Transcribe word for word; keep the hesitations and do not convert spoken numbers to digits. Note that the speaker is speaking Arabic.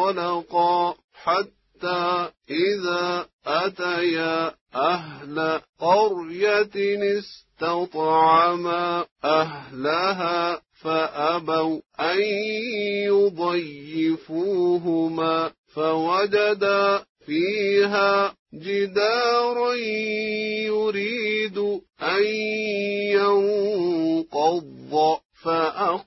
فانطلقا حتى إذا أتيا أهل قرية استطعما أهلها فأبوا أن يضيفوهما فوجدا فيها جدارا يريد أن ينقض فأخذ